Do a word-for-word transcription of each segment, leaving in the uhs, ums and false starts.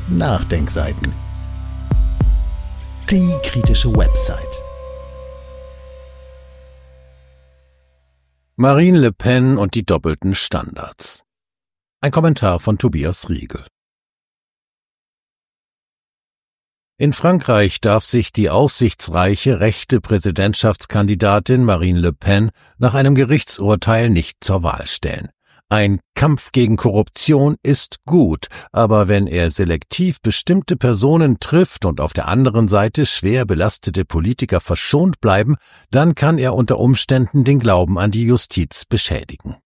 Nachdenkseiten. Die kritische Website. Marine Le Pen und die doppelten Standards. Ein Kommentar von Tobias Riegel. In Frankreich darf sich die aussichtsreiche rechte Präsidentschaftskandidatin Marine Le Pen nach einem Gerichtsurteil nicht zur Wahl stellen. Ein Kampf gegen Korruption ist gut, aber wenn er selektiv bestimmte Personen trifft und auf der anderen Seite schwer belastete Politiker verschont bleiben, dann kann er unter Umständen den Glauben an die Justiz beschädigen.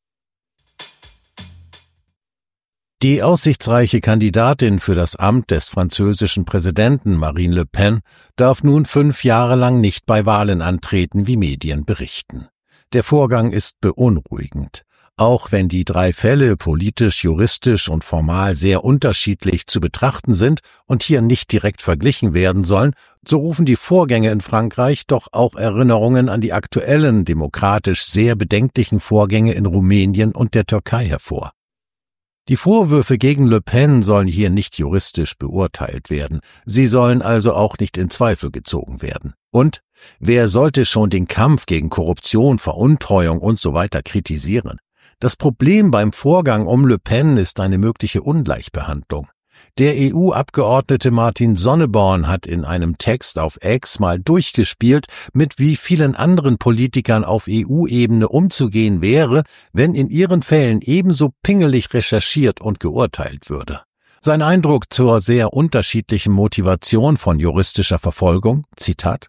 Die aussichtsreiche Kandidatin für das Amt des französischen Präsidenten Marine Le Pen darf nun fünf Jahre lang nicht bei Wahlen antreten, wie Medien berichten. Der Vorgang ist beunruhigend. Auch wenn die drei Fälle politisch, juristisch und formal sehr unterschiedlich zu betrachten sind und hier nicht direkt verglichen werden sollen, so rufen die Vorgänge in Frankreich doch auch Erinnerungen an die aktuellen, demokratisch sehr bedenklichen Vorgänge in Rumänien und der Türkei hervor. Die Vorwürfe gegen Le Pen sollen hier nicht juristisch beurteilt werden, sie sollen also auch nicht in Zweifel gezogen werden. Und wer sollte schon den Kampf gegen Korruption, Veruntreuung und so weiter kritisieren? Das Problem beim Vorgang um Le Pen ist eine mögliche Ungleichbehandlung. Der E U-Abgeordnete Martin Sonneborn hat in einem Text auf X mal durchgespielt, mit wie vielen anderen Politikern auf E U-Ebene umzugehen wäre, wenn in ihren Fällen ebenso pingelig recherchiert und geurteilt würde. Sein Eindruck zur sehr unterschiedlichen Motivation von juristischer Verfolgung, Zitat: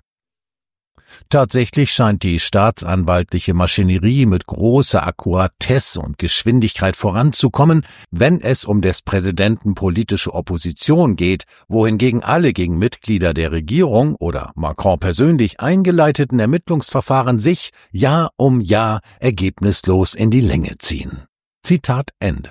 Tatsächlich scheint die staatsanwaltliche Maschinerie mit großer Akkuratesse und Geschwindigkeit voranzukommen, wenn es um des Präsidenten politische Opposition geht, wohingegen alle gegen Mitglieder der Regierung oder Macron persönlich eingeleiteten Ermittlungsverfahren sich Jahr um Jahr ergebnislos in die Länge ziehen. Zitat Ende.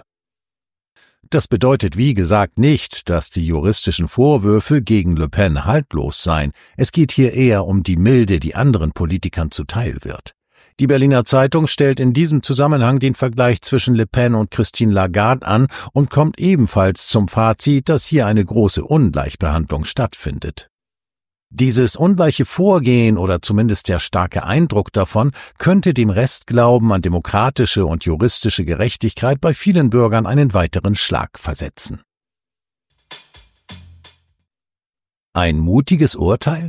Das bedeutet wie gesagt nicht, dass die juristischen Vorwürfe gegen Le Pen haltlos seien. Es geht hier eher um die Milde, die anderen Politikern zuteil wird. Die Berliner Zeitung stellt in diesem Zusammenhang den Vergleich zwischen Le Pen und Christine Lagarde an und kommt ebenfalls zum Fazit, dass hier eine große Ungleichbehandlung stattfindet. Dieses ungleiche Vorgehen oder zumindest der starke Eindruck davon könnte dem Restglauben an demokratische und juristische Gerechtigkeit bei vielen Bürgern einen weiteren Schlag versetzen. Ein mutiges Urteil?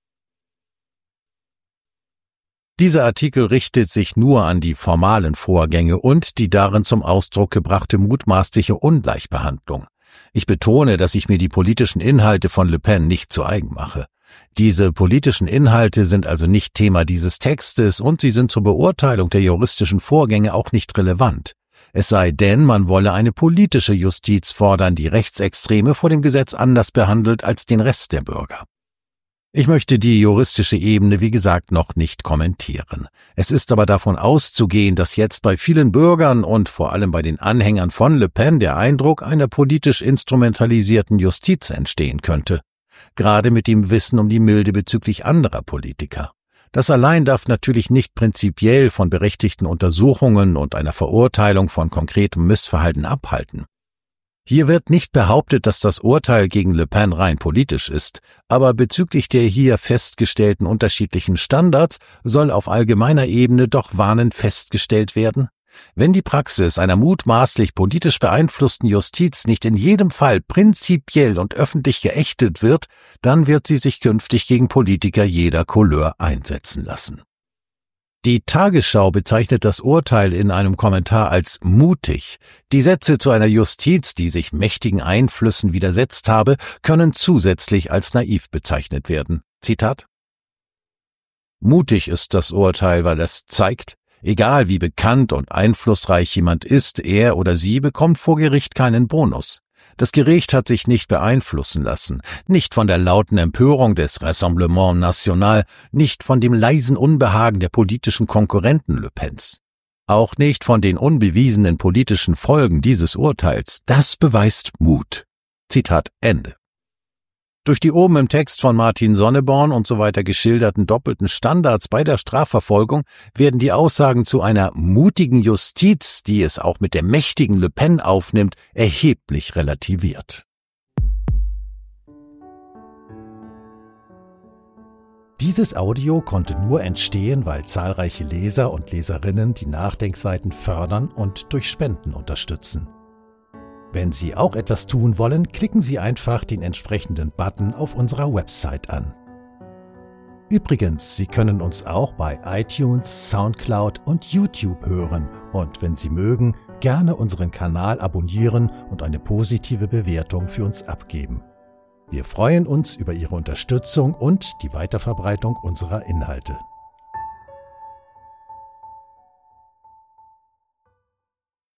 Dieser Artikel richtet sich nur an die formalen Vorgänge und die darin zum Ausdruck gebrachte mutmaßliche Ungleichbehandlung. Ich betone, dass ich mir die politischen Inhalte von Le Pen nicht zu eigen mache. Diese politischen Inhalte sind also nicht Thema dieses Textes und sie sind zur Beurteilung der juristischen Vorgänge auch nicht relevant. Es sei denn, man wolle eine politische Justiz fordern, die Rechtsextreme vor dem Gesetz anders behandelt als den Rest der Bürger. Ich möchte die juristische Ebene, wie gesagt, noch nicht kommentieren. Es ist aber davon auszugehen, dass jetzt bei vielen Bürgern und vor allem bei den Anhängern von Le Pen der Eindruck einer politisch instrumentalisierten Justiz entstehen könnte. Gerade mit dem Wissen um die Milde bezüglich anderer Politiker. Das allein darf natürlich nicht prinzipiell von berechtigten Untersuchungen und einer Verurteilung von konkretem Missverhalten abhalten. Hier wird nicht behauptet, dass das Urteil gegen Le Pen rein politisch ist, aber bezüglich der hier festgestellten unterschiedlichen Standards soll auf allgemeiner Ebene doch warnend festgestellt werden: Wenn die Praxis einer mutmaßlich politisch beeinflussten Justiz nicht in jedem Fall prinzipiell und öffentlich geächtet wird, dann wird sie sich künftig gegen Politiker jeder Couleur einsetzen lassen. Die Tagesschau bezeichnet das Urteil in einem Kommentar als mutig. Die Sätze zu einer Justiz, die sich mächtigen Einflüssen widersetzt habe, können zusätzlich als naiv bezeichnet werden. Zitat: Mutig ist das Urteil, weil es zeigt, egal wie bekannt und einflussreich jemand ist, er oder sie bekommt vor Gericht keinen Bonus. Das Gericht hat sich nicht beeinflussen lassen, nicht von der lauten Empörung des Rassemblement National, nicht von dem leisen Unbehagen der politischen Konkurrenten Le Pens. Auch nicht von den unbewiesenen politischen Folgen dieses Urteils. Das beweist Mut. Zitat Ende. Durch die oben im Text von Martin Sonneborn und so weiter geschilderten doppelten Standards bei der Strafverfolgung werden die Aussagen zu einer mutigen Justiz, die es auch mit der mächtigen Le Pen aufnimmt, erheblich relativiert. Dieses Audio konnte nur entstehen, weil zahlreiche Leser und Leserinnen die Nachdenkseiten fördern und durch Spenden unterstützen. Wenn Sie auch etwas tun wollen, klicken Sie einfach den entsprechenden Button auf unserer Website an. Übrigens, Sie können uns auch bei iTunes, Soundcloud und YouTube hören und wenn Sie mögen, gerne unseren Kanal abonnieren und eine positive Bewertung für uns abgeben. Wir freuen uns über Ihre Unterstützung und die Weiterverbreitung unserer Inhalte.